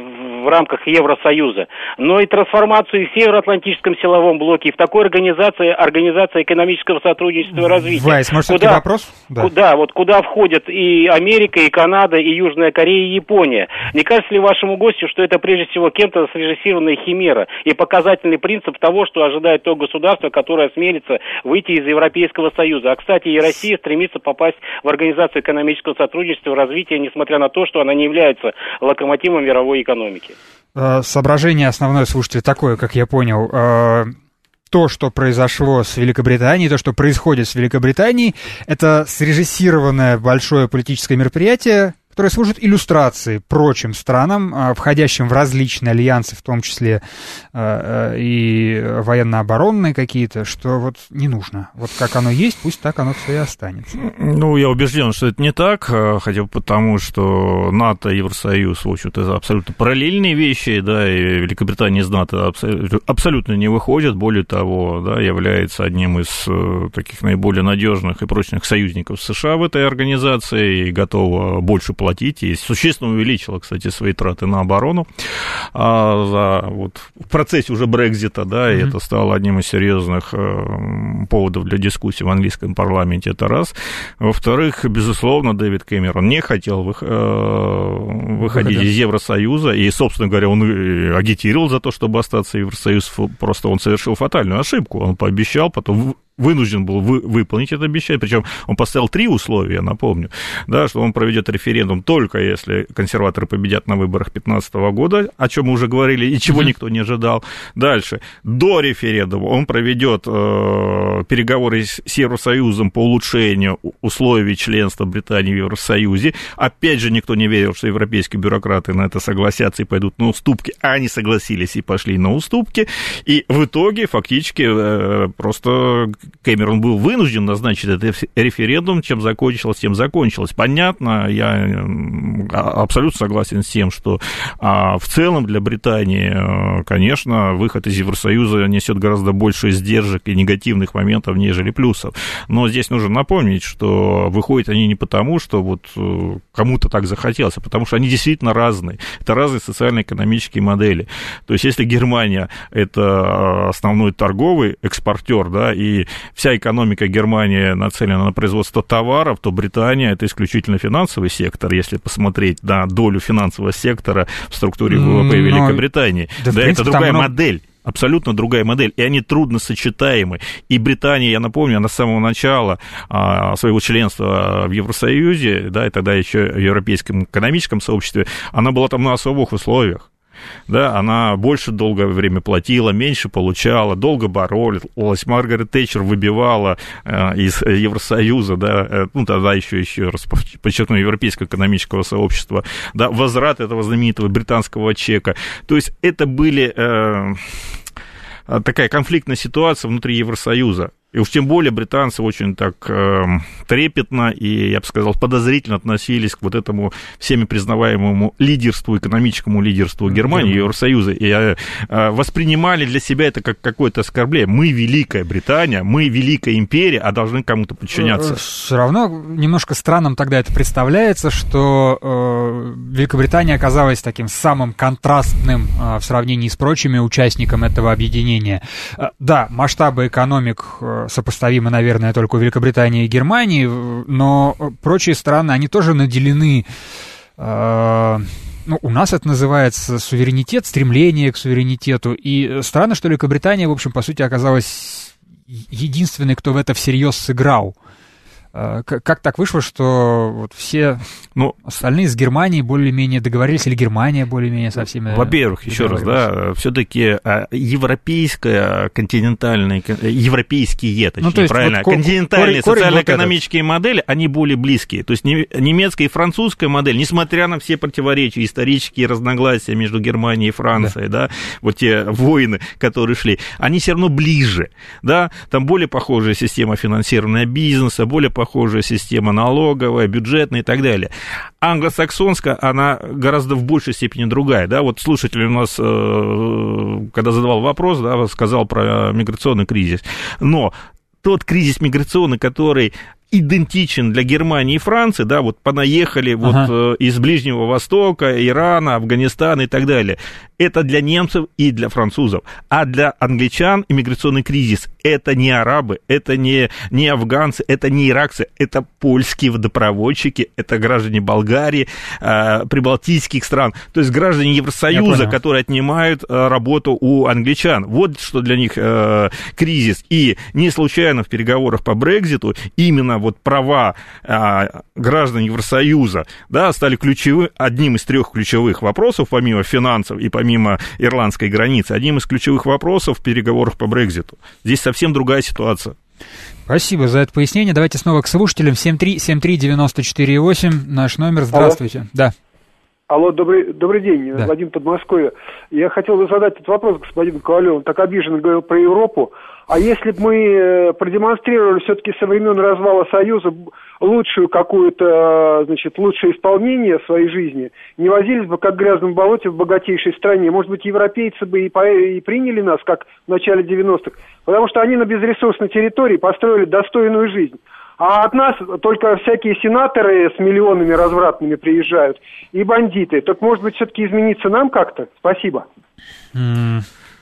в рамках Евросоюза, но и трансформацию в Североатлантическом силовом блоке, и в такой организации, организации экономического сотрудничества и развития. Вайс, может, куда, вопрос? Да. Куда, вот, куда входят и Америка, и Канада, и Южная Корея, и Япония. Не кажется ли вашему гостю, что это прежде всего кем-то срежиссированная химера и показательный принцип того, что ожидает то государство, которое осмелится выйти из Европейского Союза? А, кстати, и Россия стремится попасть в Организацию экономического сотрудничества и развития, несмотря на то, что она не является являются локомотивом мировой экономики. Соображение основное, слушайте, такое, как я понял. То, что произошло с Великобританией, то, что происходит с Великобританией, это срежиссированное большое политическое мероприятие, которое служит иллюстрацией прочим странам, входящим в различные альянсы, в том числе и военно-оборонные какие-то, что вот не нужно. Вот как оно есть, пусть так оно все и останется. Ну, я убежден, что это не так, хотя бы потому, что НАТО и Евросоюз, в общем-то, это абсолютно параллельные вещи, да, и Великобритания из НАТО абсолютно не выходит, более того, да, является одним из таких наиболее надежных и прочных союзников США в этой организации и готова больше платить. Платить, и существенно увеличила, кстати, свои траты на оборону а, за, вот, в процессе уже Брексита, да, mm-hmm. и это стало одним из серьезных э, поводов для дискуссий в английском парламенте, это раз. Во-вторых, безусловно, Дэвид Кэмерон не хотел вы, э, выходить из Евросоюза, и, собственно говоря, он агитировал за то, чтобы остаться в Евросоюз, просто он совершил фатальную ошибку, он пообещал, потом вынужден был вы, выполнить это обещание, причем он поставил три условия, напомню, да, что он проведет референдум только если консерваторы победят на выборах две тысячи пятнадцатого года, о чем мы уже говорили и чего mm-hmm. никто не ожидал. Дальше, до референдума он проведет э, переговоры с, с Евросоюзом по улучшению условий членства Британии в Евросоюзе. Опять же, никто не верил, что европейские бюрократы на это согласятся и пойдут на уступки, а они согласились и пошли на уступки, и в итоге фактически э, просто Кэмерон был вынужден назначить этот референдум, чем закончилось, тем закончилось. Понятно, я абсолютно согласен с тем, что а, в целом для Британии, конечно, выход из Евросоюза несет гораздо больше издержек и негативных моментов, нежели плюсов. Но здесь нужно напомнить, что выходят они не потому, что вот кому-то так захотелось, а потому что они действительно разные. Это разные социально-экономические модели. То есть, если Германия – это основной торговый экспортер, да, и вся экономика Германии нацелена на производство товаров, то Британия – это исключительно финансовый сектор, если посмотреть на долю финансового сектора в структуре ВВП Но... Великобритании. Да, да принципе, это другая много... модель. Абсолютно другая модель, и они трудно сочетаемы. И Британия, я напомню, она с самого начала а, своего членства в Евросоюзе, да, и тогда еще в Европейском экономическом сообществе, она была там на особых условиях. Да, она больше долгое время платила, меньше получала, долго боролась. Маргарет Тэтчер выбивала э, из Евросоюза, да, э, ну, тогда еще, еще раз подчеркну, Европейского экономического сообщества, да, возврат этого знаменитого британского чека. То есть это были э, такая конфликтная ситуация внутри Евросоюза. И уж тем более британцы очень так э, трепетно и, я бы сказал, подозрительно относились к вот этому всеми признаваемому лидерству, экономическому лидерству Германии и Евросоюза. И э, воспринимали для себя это как какое-то оскорбление. Мы Великая Британия, мы Великая Империя, а должны кому-то подчиняться. Все равно немножко странным тогда это представляется, что э, Великобритания оказалась таким самым контрастным э, в сравнении с прочими участниками этого объединения. Э, да, масштабы экономик сопоставимы, наверное, только у Великобритании и Германии, но прочие страны, они тоже наделены, э, ну, у нас это называется суверенитет, стремление к суверенитету, и странно, что Великобритания, в общем, по сути, оказалась единственной, кто в это всерьез сыграл. Как так вышло, что вот все ну, остальные с Германией более-менее договорились, или Германия более-менее со всеми... Во-первых, еще раз, да, все-таки европейская, континентальная, европейские, точнее, ну, то есть правильно, вот континентальные социально-экономические вот модели, они более близкие. То есть немецкая и французская модель, несмотря на все противоречия, исторические разногласия между Германией и Францией, да, да вот те войны, которые шли, они все равно ближе, да, там более похожая система финансирования бизнеса, более похожая система налоговая, бюджетная и так далее. Англосаксонская, она гораздо в большей степени другая, да, вот слушатель у нас, когда задавал вопрос, да, сказал про миграционный кризис, но тот кризис миграционный, который идентичен для Германии и Франции, да, вот понаехали вот ага. из Ближнего Востока, Ирана, Афганистана и так далее. Это для немцев и для французов. А для англичан иммиграционный кризис – это не арабы, это не, не афганцы, это не иракцы, это польские водопроводчики, это граждане Болгарии, э, прибалтийских стран, то есть граждане Евросоюза, которые отнимают э, работу у англичан. Вот что для них э, кризис. И не случайно в переговорах по Брекситу именно именно вот права а, граждан Евросоюза, да, стали ключевым, одним из трех ключевых вопросов, помимо финансов и помимо ирландской границы, одним из ключевых вопросов в переговорах по Брекситу. Здесь совсем другая ситуация. Спасибо за это пояснение. Давайте снова к слушателям. семь три семь три девяносто четыре восемь, наш номер. Здравствуйте. Алло. Да. Алло, добрый, добрый день, да. Владимир Подмосковье. Я хотел бы задать этот вопрос господину Ковалеву. Он так обиженно говорил про Европу. А если бы мы продемонстрировали все-таки со времен развала Союза лучшую какую-то, значит, лучшее исполнение своей жизни, не возились бы как в грязном болоте в богатейшей стране, может быть, европейцы бы и, по, и приняли нас, как в начале девяностых, потому что они на безресурсной территории построили достойную жизнь. А от нас только всякие сенаторы с миллионами развратными приезжают и бандиты. Так, может быть, все-таки измениться нам как-то? Спасибо. Mm.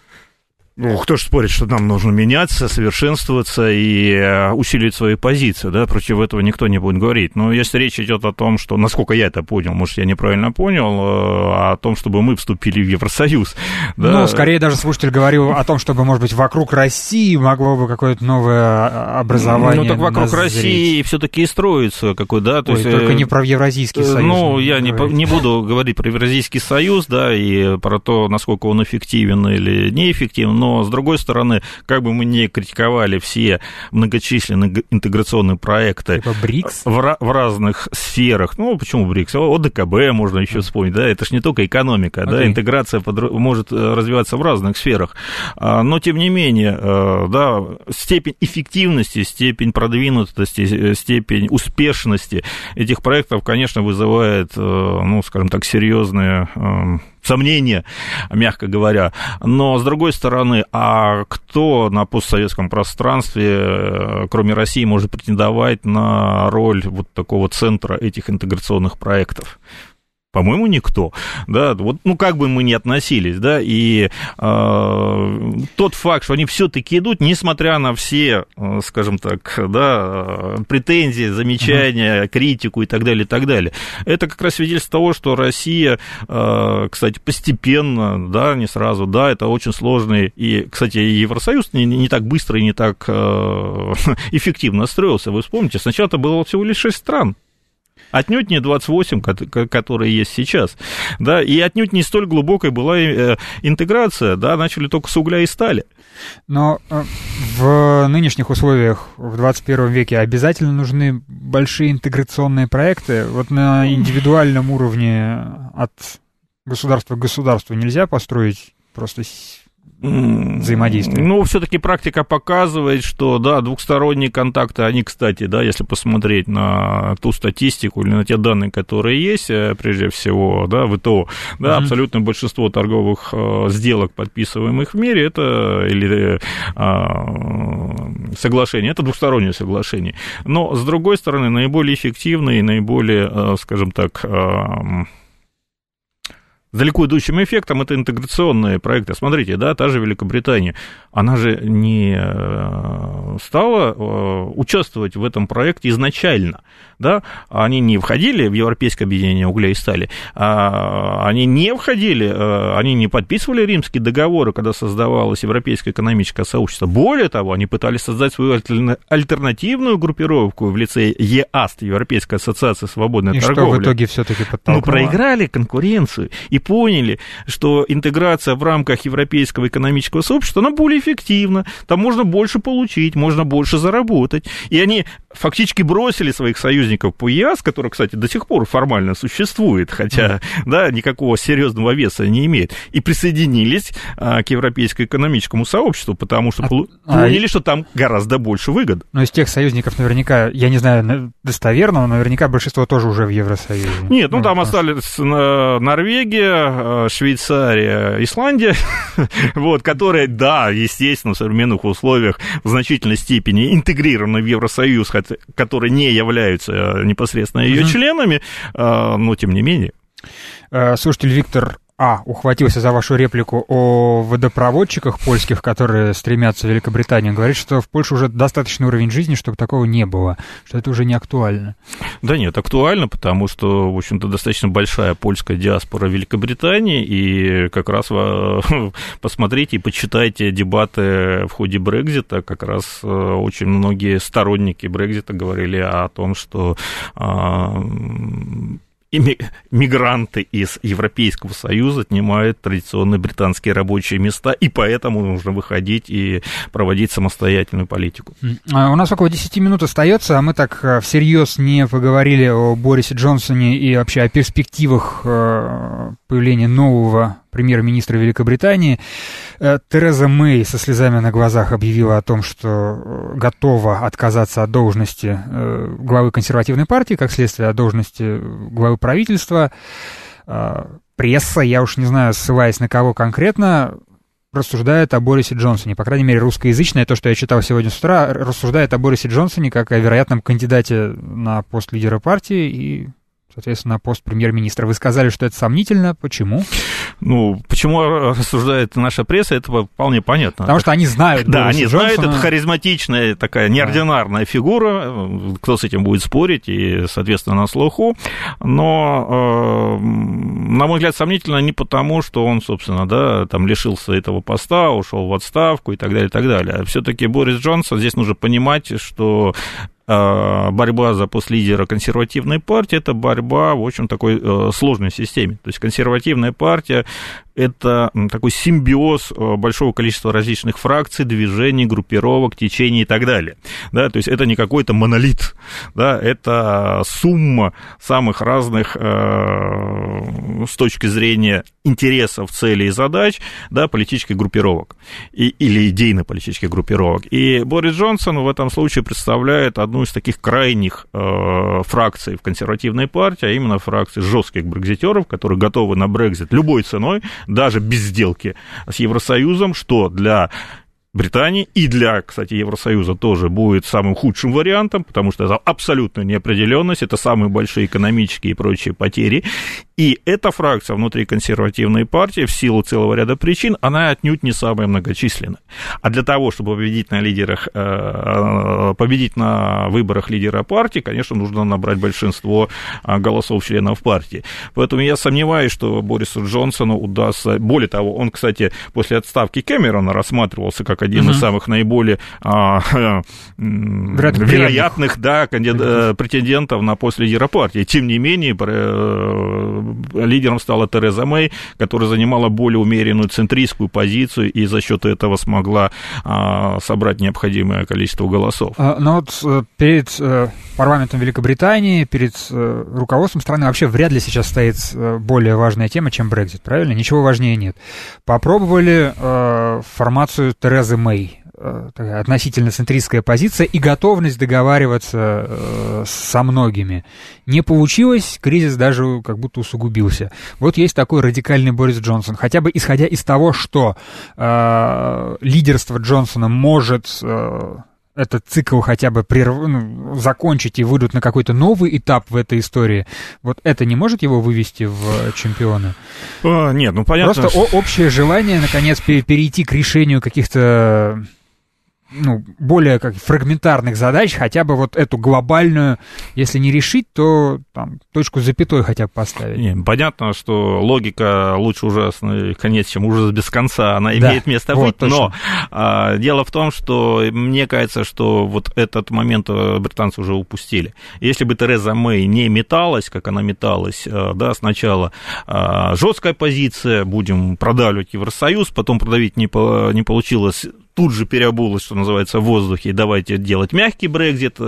Ну, кто же спорит, что нам нужно меняться, совершенствоваться и усиливать свои позиции, да, против этого никто не будет говорить. Но если речь идет о том, что, насколько я это понял, может, я неправильно понял, о том, чтобы мы вступили в Евросоюз. Да. Ну, скорее даже слушатель говорил о том, чтобы, может быть, вокруг России могло бы какое-то новое образование. Ну, так вокруг назреть. России все-таки и строится какой, да. То Ой, есть, только не про Евразийский союз. Ну, я не, не буду говорить про Евразийский союз, да, и про то, насколько он эффективен или неэффективен, но, с другой стороны, как бы мы ни критиковали все многочисленные интеграционные проекты типа БРИКС? В, в разных сферах, ну, почему БРИКС? ОДКБ можно еще вспомнить, да, это же не только экономика, okay. да, интеграция под, может развиваться в разных сферах, но, тем не менее, да, степень эффективности, степень продвинутости, степень успешности этих проектов, конечно, вызывает, ну, скажем так, серьезные сомнения, мягко говоря. Но, с другой стороны, а кто на постсоветском пространстве, кроме России, может претендовать на роль вот такого центра этих интеграционных проектов? По-моему, никто, да, вот, ну, как бы мы ни относились, да, и э, тот факт, что они все-таки идут, несмотря на все, э, скажем так, да, претензии, замечания, uh-huh. критику и так далее, и так далее, это как раз свидетельство того, что Россия, э, кстати, постепенно, да, не сразу, да, это очень сложный, и, кстати, Евросоюз не, не так быстро и не так э, эффективно строился, вы вспомните, сначала это было всего лишь шесть стран. Отнюдь не двадцать восемь, которые есть сейчас, да, и отнюдь не столь глубокой была интеграция, да, начали только с угля и стали. Но в нынешних условиях, в двадцать первом веке, обязательно нужны большие интеграционные проекты. Вот на индивидуальном уровне от государства к государству нельзя построить просто взаимодействие? Ну, все-таки практика показывает, что, да, двухсторонние контакты, они, кстати, да, если посмотреть на ту статистику или на те данные, которые есть, прежде всего, да, в ИТО, да, mm-hmm. абсолютное большинство торговых э, сделок, подписываемых в мире, это, или э, соглашение, это двухсторонние соглашения. Но, с другой стороны, наиболее эффективные, наиболее, э, скажем так, э, далеко идущим эффектом это интеграционные проекты. Смотрите, да, та же Великобритания, она же не стала участвовать в этом проекте изначально, да, они не входили в Европейское объединение угля и стали, они не входили, они не подписывали Римские договоры, когда создавалось Европейское экономическое сообщество. Более того, они пытались создать свою альтернативную группировку в лице ЕАСТ, Европейская ассоциация свободной и торговли. И что в итоге все-таки подтолкнуло? Ну, проиграли конкуренцию и поняли, что интеграция в рамках Европейского экономического сообщества, она более эффективна, там можно больше получить, можно больше заработать. И они фактически бросили своих союзников по ЕАС, который, кстати, до сих пор формально существует, хотя, да, никакого серьезного веса не имеет, и присоединились а, к Европейскому экономическому сообществу, потому что а, поняли, а... что там гораздо больше выгод. Но из тех союзников наверняка, я не знаю достоверно, но наверняка большинство тоже уже в Евросоюзе. Нет, ну, ну там просто... остались Норвегия, Швейцария, Исландия, вот, которые, да, естественно, в современных условиях в значительной степени интегрированы в Евросоюз, которые не являются непосредственно ее mm-hmm. членами, но тем не менее. Слушатель Виктор а, ухватился за вашу реплику о водопроводчиках польских, которые стремятся в Великобританию, говорит, что в Польше уже достаточный уровень жизни, чтобы такого не было, что это уже не актуально. Да нет, актуально, потому что, в общем-то, достаточно большая польская диаспора в Великобритании, и как раз посмотрите и почитайте дебаты в ходе Брексита, как раз очень многие сторонники Брексита говорили о том, что мигранты из Европейского Союза отнимают традиционные британские рабочие места, и поэтому нужно выходить и проводить самостоятельную политику. У нас около десять минут остается, а мы так всерьез не поговорили о Борисе Джонсоне и вообще о перспективах появления нового премьер-министра Великобритании. Тереза Мэй со слезами на глазах объявила о том, что готова отказаться от должности главы консервативной партии, как следствие от должности главы правительства. Пресса, я уж не знаю, ссылаясь на кого конкретно, рассуждает о Борисе Джонсоне. По крайней мере, русскоязычное, то, что я читал сегодня с утра, рассуждает о Борисе Джонсоне как о вероятном кандидате на пост лидера партии и, соответственно, на пост премьер-министра. Вы сказали, что это сомнительно. Почему? Ну, почему рассуждает наша пресса, это вполне понятно. Потому что они знают Бориса Джонсона. Да, они знают, это харизматичная такая неординарная да. фигура, кто с этим будет спорить, и, соответственно, на слуху. Но, э, на мой взгляд, сомнительно не потому, что он, собственно, да, там лишился этого поста, ушел в отставку и так далее, и так далее. Все-таки Борис Джонсон, здесь нужно понимать, что борьба за пост лидера консервативной партии – это борьба в очень такой э, сложной системе. То есть консервативная партия – это такой симбиоз большого количества различных фракций, движений, группировок, течений и так далее. Да, то есть это не какой-то монолит, да, это сумма самых разных э, с точки зрения интересов, целей и задач, да, политических группировок и, или идейно-политических группировок. И Борис Джонсон в этом случае представляет одну из таких крайних э, фракций в консервативной партии, а именно фракции жестких брекситеров, которые готовы на Брексит любой ценой, даже без сделки с Евросоюзом, что для Британии и для, кстати, Евросоюза тоже будет самым худшим вариантом, потому что это абсолютная неопределенность, это самые большие экономические и прочие потери. И эта фракция внутри консервативной партии в силу целого ряда причин, она отнюдь не самая многочисленная. А для того, чтобы победить на лидерах, победить на выборах лидера партии, конечно, нужно набрать большинство голосов членов партии. Поэтому я сомневаюсь, что Борису Джонсону удастся. Более того, он, кстати, после отставки Кэмерона рассматривался как один угу. из самых наиболее а, вероятных да, кандид... претендентов на пост лидера партии. Тем не менее, лидером стала Тереза Мэй, которая занимала более умеренную центристскую позицию и за счет этого смогла а, собрать необходимое количество голосов. А, но вот перед э, парламентом Великобритании, перед э, руководством страны вообще вряд ли сейчас стоит более важная тема, чем Брексит, правильно? Ничего важнее нет. Попробовали э, формацию Терезы Мэй, такая относительно центристская позиция и готовность договариваться э, со многими. Не получилось, кризис даже как будто усугубился. Вот есть такой радикальный Борис Джонсон. Хотя бы исходя из того, что э, лидерство Джонсона может э, этот цикл хотя бы прерв... ну, закончить и выйдут на какой-то новый этап в этой истории, вот это не может его вывести в чемпионы? А, нет, ну понятно. Просто что... общее желание, наконец, перейти к решению каких-то ну, более как фрагментарных задач, хотя бы вот эту глобальную, если не решить, то там, точку с запятой хотя бы поставить. Не, понятно, что логика лучше ужасный конец, чем ужас без конца, она да, имеет место вот, быть, точно. Но а, дело в том, что мне кажется, что вот этот момент британцы уже упустили. Если бы Тереза Мэй не металась, как она металась, да, сначала а, жесткая позиция, будем продавливать Евросоюз, потом продавить не, по, не получилось, тут же переобулась, что называется, в воздухе, и давайте делать мягкий Брексит,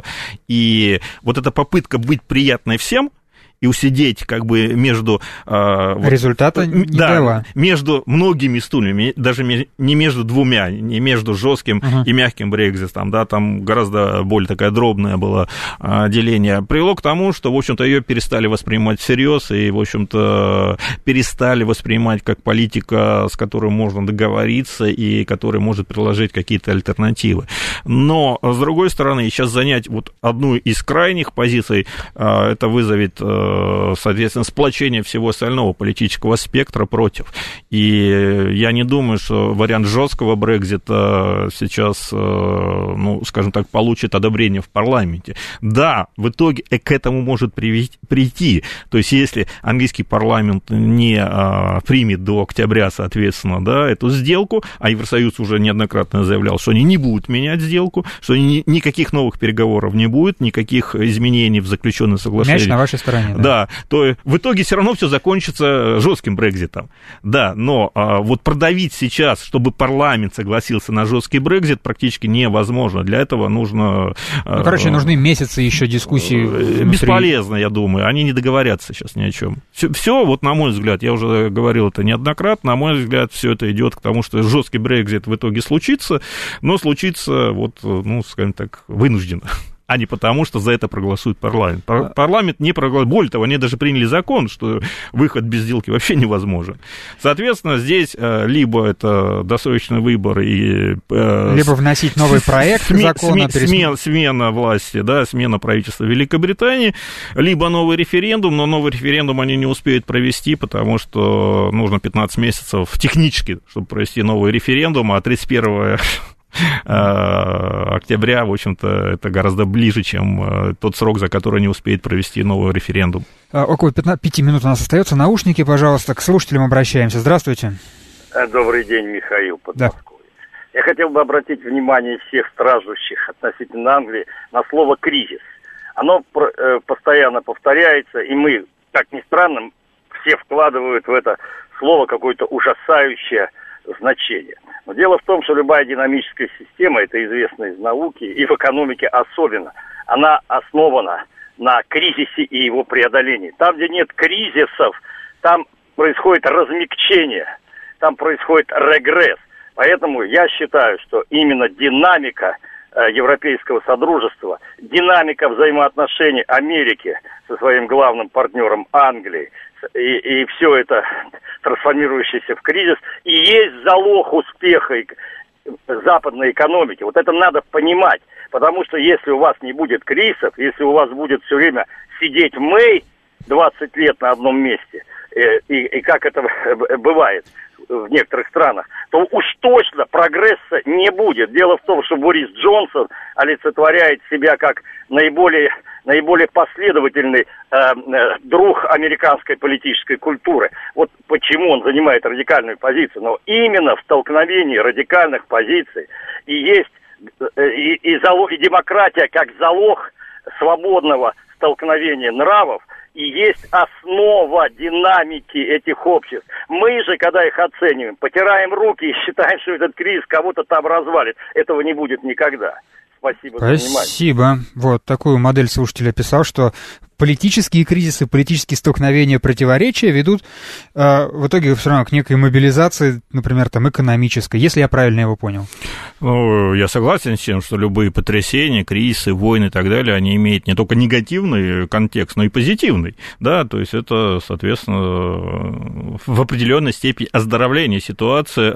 и вот эта попытка быть приятной всем, и усидеть как бы между... Результата вот, не да, дала. Между многими стульями, даже не между двумя, не между жестким uh-huh. и мягким Брекситом, да, там гораздо более такая дробная была деление, привело к тому, что, в общем-то, ее перестали воспринимать всерьез и, в общем-то, перестали воспринимать как политика, с которой можно договориться и которая может предложить какие-то альтернативы. Но, с другой стороны, сейчас занять вот одну из крайних позиций, это вызовет соответственно, сплочение всего остального политического спектра против. И я не думаю, что вариант жесткого Брексита сейчас, ну, скажем так, получит одобрение в парламенте. Да, в итоге к этому может прийти. То есть, если английский парламент не примет до октября, соответственно, да, эту сделку, а Евросоюз уже неоднократно заявлял, что они не будут менять сделку, что ни, никаких новых переговоров не будет, никаких изменений в заключенное соглашение. Мяч на вашей стороне. Да, да, то в итоге все равно все закончится жестким Брекситом. Да, но а, вот продавить сейчас, чтобы парламент согласился на жесткий Брексит, практически невозможно. Для этого нужно... Ну, короче, а, нужны месяцы еще дискуссий. Внутри. Бесполезно, я думаю. Они не договорятся сейчас ни о чем. Все, все, вот на мой взгляд, я уже говорил это неоднократно, на мой взгляд, все это идет к тому, что жесткий Брексит в итоге случится, но случится, вот, ну, скажем так, вынужденно. А не потому, что за это проголосует парламент. Парламент не проголосует. Более того, они даже приняли закон, что выход без сделки вообще невозможен. Соответственно, здесь либо это досрочный выбор и... Либо вносить новый проект сме, закона. Сме, смена, смена власти, да, смена правительства Великобритании, либо новый референдум, но новый референдум они не успеют провести, потому что нужно пятнадцать месяцев технически, чтобы провести новый референдум, а тридцать первого октября, в общем-то, это гораздо ближе, чем тот срок, за который не успеет провести новый референдум. Около пяти минут у нас остается. Наушники, пожалуйста, к слушателям обращаемся. Здравствуйте. Добрый день, Михаил Подмосковье. Да. Я хотел бы обратить внимание всех страждущих относительно Англии на слово «кризис». Оно постоянно повторяется, и мы, как ни странно, все вкладывают в это слово какое-то ужасающее значение. Но дело в том, что любая динамическая система, это известно из науки, и в экономике особенно, она основана на кризисе и его преодолении. Там, где нет кризисов, там происходит размягчение, там происходит регресс. Поэтому я считаю, что именно динамика э, европейского содружества, динамика взаимоотношений Америки со своим главным партнером Англией, И, и все это, трансформирующееся в кризис, и есть залог успеха западной экономики. Вот это надо понимать, потому что если у вас не будет кризисов, если у вас будет все время сидеть Мэй двадцать лет на одном месте, и, и, и как это бывает в некоторых странах, то уж точно прогресса не будет. Дело в том, что Борис Джонсон олицетворяет себя как наиболее... наиболее последовательный э, э, друг американской политической культуры. Вот почему он занимает радикальную позицию. Но именно в столкновении радикальных позиций и есть э, и, и, залог, и демократия как залог свободного столкновения нравов, и есть основа динамики этих обществ. Мы же, когда их оцениваем, потираем руки и считаем, что этот кризис кого-то там развалит. Этого не будет никогда. Спасибо, Спасибо. за внимание. Спасибо. Вот такую модель слушатель описал, что политические кризисы, политические столкновения, противоречия ведут э, в итоге все равно к некой мобилизации, например, там, экономической, если я правильно его понял. Ну, я согласен с тем, что любые потрясения, кризисы, войны и так далее, они имеют не только негативный контекст, но и позитивный, да, то есть это, соответственно, в определенной степени оздоровление ситуации,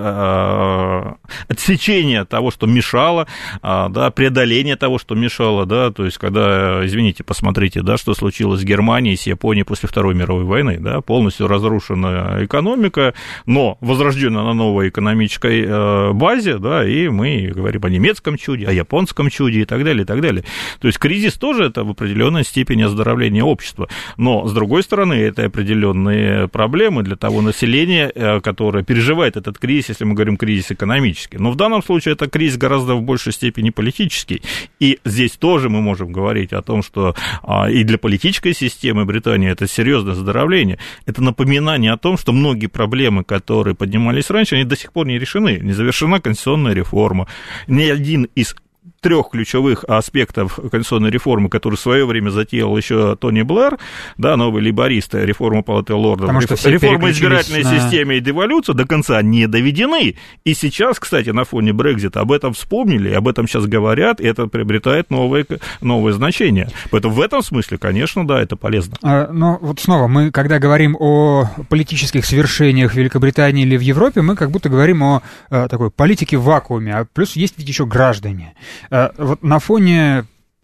отсечение того, что мешало, да, преодоление того, что мешало, да, то есть когда, извините, посмотрите, да, что случилось случилось с Германией, с Японией после Второй мировой войны, да, полностью разрушена экономика, но возрождена на новой экономической э, базе, да, и мы говорим о немецком чуде, о японском чуде и так далее, и так далее. То есть кризис тоже это в определенной степени оздоровление общества, но, с другой стороны, это определенные проблемы для того населения, э, которое переживает этот кризис, если мы говорим кризис экономический. Но в данном случае это кризис гораздо в большей степени политический, и здесь тоже мы можем говорить о том, что э, и для политической системы Британии это серьезное оздоровление. Это напоминание о том, что многие проблемы, которые поднимались раньше, они до сих пор не решены. Не завершена конституционная реформа. Ни один из трех ключевых аспектов конституционной реформы, которую в свое время затеял еще Тони Блэр, да, новый лейборист, реформа Палаты лордов, реформа избирательной на... системы и деволюция до конца не доведены. И сейчас, кстати, на фоне Брексита об этом вспомнили, об этом сейчас говорят, и это приобретает новое, новое значение. Поэтому в этом смысле, конечно, да, это полезно. А, но вот снова, мы, когда говорим о политических свершениях в Великобритании или в Европе, мы как будто говорим о, о такой политике в вакууме, а плюс есть ведь еще граждане. Вот на фоне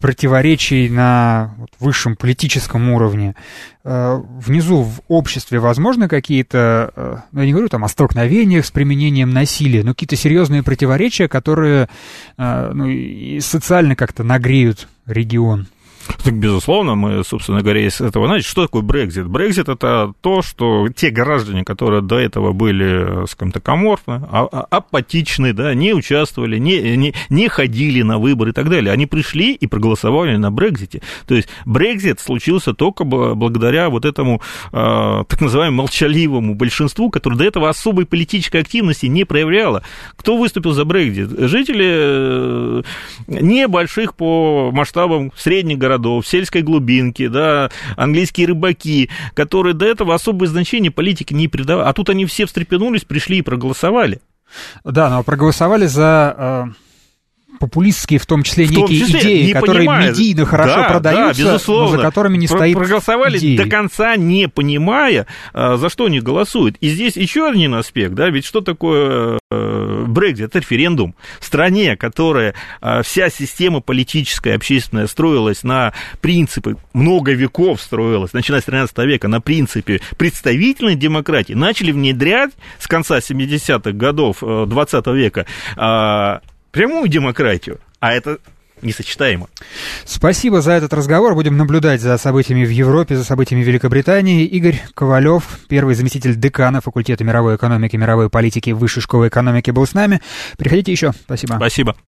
противоречий на вот, высшем политическом уровне. Внизу в обществе возможны какие-то, ну, я не говорю там о столкновениях с применением насилия, но какие-то серьезные противоречия, которые ну, и социально как-то нагреют регион? Так, безусловно, мы, собственно говоря, из этого... Знаете, что такое Брексит? Брексит — это то, что те граждане, которые до этого были, скажем так, аморфны, апатичны, да, не участвовали, не, не, не ходили на выборы и так далее, они пришли и проголосовали на Брексите. То есть Брексит случился только благодаря вот этому так называемому молчаливому большинству, которое до этого особой политической активности не проявляло. Кто выступил за Брексит? Жители небольших по масштабам средних городов, в сельской глубинке, да, английские рыбаки, которые до этого особое значение политики не придавали. А тут они все встрепенулись, пришли и проголосовали. Да, но проголосовали за... популистские, в том числе, в том некие числе, идеи, не которые понимают. медийно хорошо да, продаются, да, безусловно. но за которыми не Про- стоит проголосовали идеи. До конца, не понимая, за что они голосуют. И здесь еще один аспект, да, ведь что такое Брексит? Это референдум. В стране, которая вся система политическая, общественная строилась на принципы, много веков строилась, начиная с тринадцатого века, на принципе представительной демократии, начали внедрять с конца семидесятых годов двадцатого века прямую демократию, а это несочетаемо. Спасибо за этот разговор. Будем наблюдать за событиями в Европе, за событиями в Великобритании. Игорь Ковалев, первый заместитель декана факультета мировой экономики и мировой политики Высшей школы экономики, был с нами. Приходите еще. Спасибо. Спасибо.